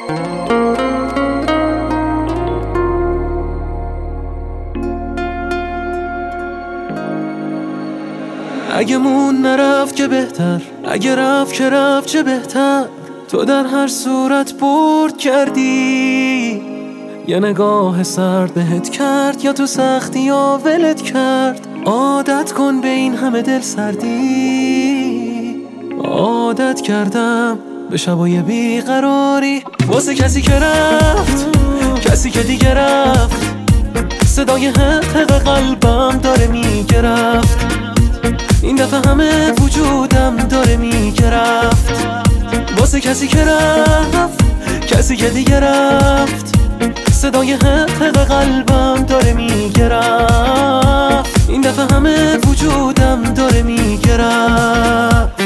اگه مون نرفت که بهتر، اگه رفت که رفت چه بهتر. تو در هر صورت برد کردی، یه نگاه سرد بهت کرد، یا تو سختی یا ولت کرد. عادت کن به این همه دل سردی. عادت کردم به شبای بیقراری، واسه کسی که رفت، کسی که دیگه رفت. صدای حق قلبم داره میگه رفت، این دفعه همه وجودم داره میگه رفت. واسه کسی که رفت، کسی که دیگه رفت. صدای حق قلبم داره میگه رفت، این دفعه همه وجودم داره میگه رفت.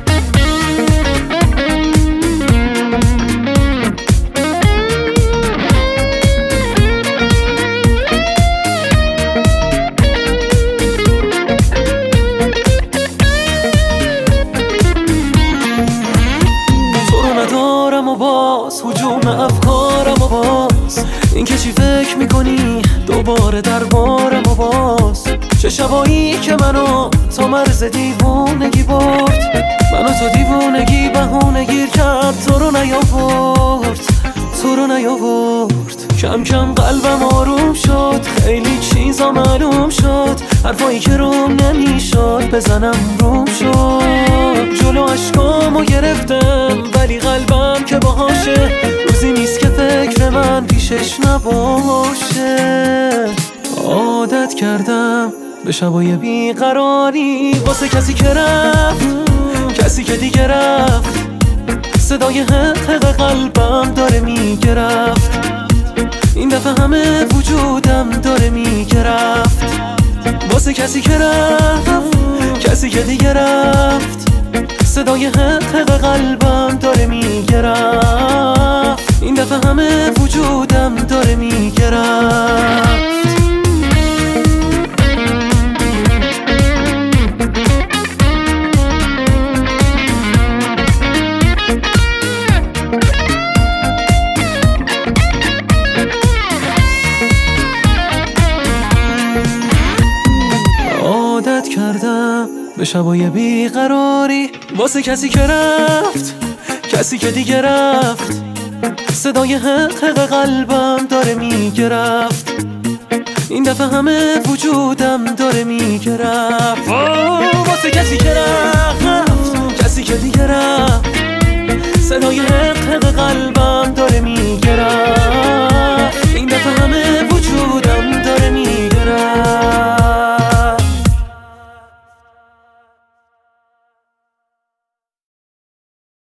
و باز هجوم افکارم و باز این که چی فکر میکنی دوباره دربارم و باز. چه شبایی که منو تا مرز دیوونگی برد، منو تو دیوونگی بهونه گیر کرد. تو رو نیاورد، تو رو نیاورد. کم کم قلبم آروم شد، خیلی چیزا معلوم شد. حرفایی که روم نمیشد بزنم روم شد. جلو عشقامو گرفتم ولی قلبم که باهاشه. روزی نیست که فکر من پیشش نباشه. عادت کردم به شبای بیقراری، واسه کسی که رفت، کسی که دیگه رفت. صدای حق قلبم داره میگه رفت، این دفعه همه وجودم داره میگه رفت. واسه کسی که رفت، کسی که دیگه رفت. صدای حق قلبم داره میگه رفت، این دفعه همه وجودم داره میگه رفت. عادت کردم به شبای بیقراری، واسه کسی که رفت، کسی که دیگه رفت. صدای حق قلبم داره میگه رفت، این دفعه همه وجودم داره میگه رفت. واسه کسی که رفت، کسی که دیگه رفت. صدای حق قلبم